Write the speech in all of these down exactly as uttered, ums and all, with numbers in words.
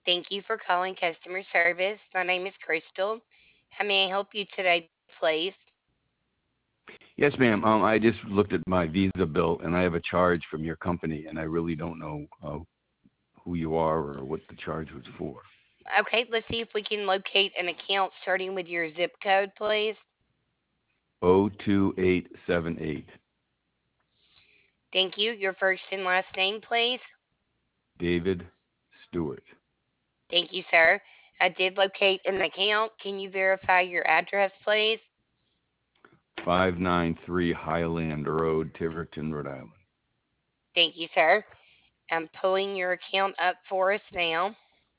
Thank you for calling customer service. My name is Crystal. How may I help you today, please? Yes, ma'am. Um, I just looked at my Visa bill, and I have a charge from your company, and I really don't know uh, who you are or what the charge was for. Okay, let's see if we can locate an account starting with your zip code, please. O two eight seven eight. Thank you. Your first and last name, please. David Stewart. Thank you, sir. I did locate an account. Can you verify your address, please? five ninety-three Highland Road, Tiverton, Rhode Island. Thank you, sir. I'm pulling your account up for us now.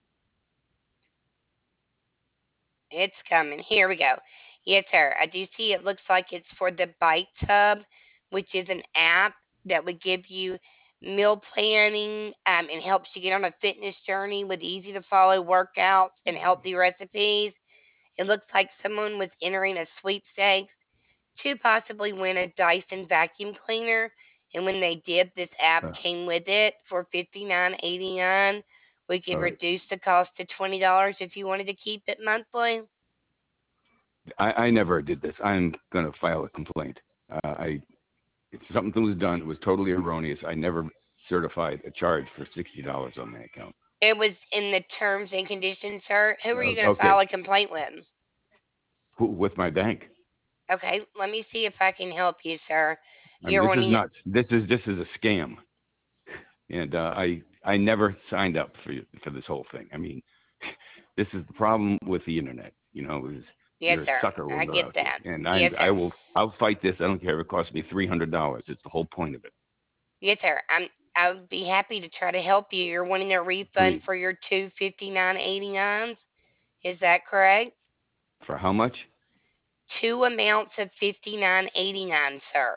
It's coming. Here we go. Yes, sir. I do see it looks like it's for the Bite Tub, which is an app that would give you meal planning um, and helps you get on a fitness journey with easy to follow workouts and healthy recipes. It looks like someone was entering a sweepstakes to possibly win a Dyson vacuum cleaner. And when they did, this app Uh, came with it for fifty-nine eighty-nine. We could all right. reduce the cost to twenty dollars if you wanted to keep it monthly. I, I never did this. I'm going to file a complaint. Uh, I If something was done, it was totally erroneous. I never certified a charge for sixty dollars on my account. It was in the terms and conditions, sir. Who are you Uh, going to okay, file a complaint with? Who, with my bank. Okay, let me see if I can help you, sir. I mean, You're this is wanting. nuts. This is this is a scam. and uh, I I never signed up for for this whole thing. I mean, this is the problem with the internet. You know, is Yes, you're a sir. sucker I when they're get out there, that. and I Yes, I sir. will I'll fight this. I don't care if it costs me three hundred dollars. It's the whole point of it. Yes, sir. I'm. I would be happy to try to help you. You're wanting a refund Please, for your two fifty nine eighty nines. Is that correct? for how much? Two amounts of fifty nine eighty nine, sir.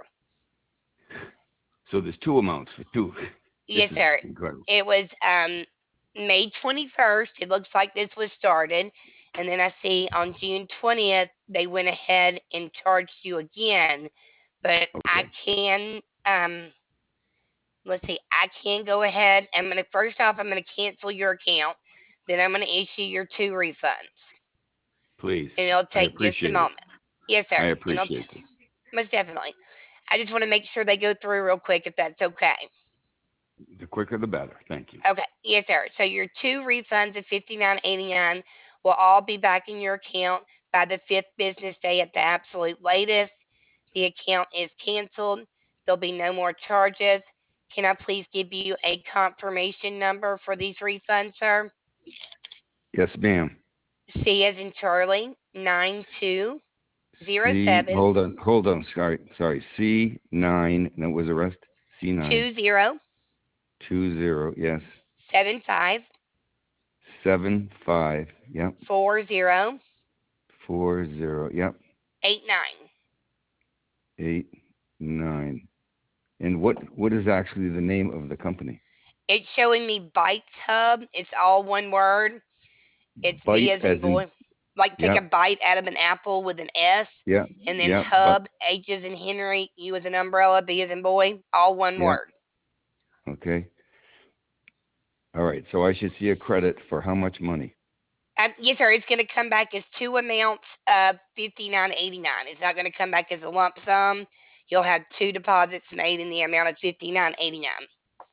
So there's two amounts for two. This Yes, is sir. incredible. It was um May twenty-first. It looks like this was started. And then I see on June twentieth, they went ahead and charged you again. But I Okay, can, um, let's see, I can go ahead. I'm going to, first off, I'm going to cancel your account. Then I'm going to issue your two refunds. please. And it'll I take just a appreciate it. moment. Yes, sir. I And I'll, t- appreciate this. most definitely. I just want to make sure they go through real quick if that's okay. The quicker the better. Thank you. Okay, yes, sir. So your two refunds of fifty nine eighty nine will all be back in your account by the fifth business day at the absolute latest. The account is canceled. There'll be no more charges. Can I please give you a confirmation number for these refunds, sir? Yes, ma'am. C as in Charlie, nine two zero C. seven Hold on. Hold on. Sorry. Sorry. C nine. And what was the rest? C nine two zero two zero. Yes. seven five Seven five. Yep. four zero Four zero. Yep. eight nine. Eight nine. And what what is actually the name of the company? It's showing me Bite Hub. It's all one word. It's B Bite as in as in. boy. Like take a Yep. bite out of an apple with an S, Yep. and then Yep. But hub, H as in Henry, U as in umbrella, B as in boy, all one yep. word. Okay. All right. So I should see a credit for how much money? Um, yes, sir. It's going to come back as two amounts of fifty nine eighty nine. It's not going to come back as a lump sum. You'll have two deposits made in the amount of fifty nine eighty nine.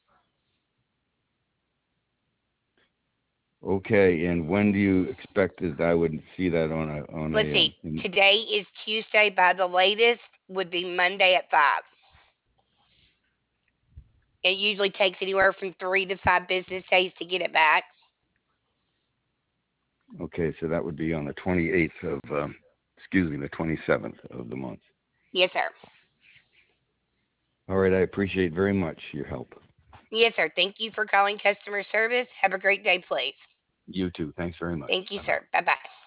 Okay. And when do you expect that I would see that on a on Let's a see. um? In, Today is Tuesday. By the latest would be Monday at five. It usually takes anywhere from three to five business days to get it back. okay. So that would be on the twenty eighth of um, excuse me, the twenty seventh of the month. Yes, sir. All right. I appreciate very much your help. Yes, sir. Thank you for calling customer service. Have a great day, please. You too. Thanks very much. Thank you, Bye bye. sir. Bye bye.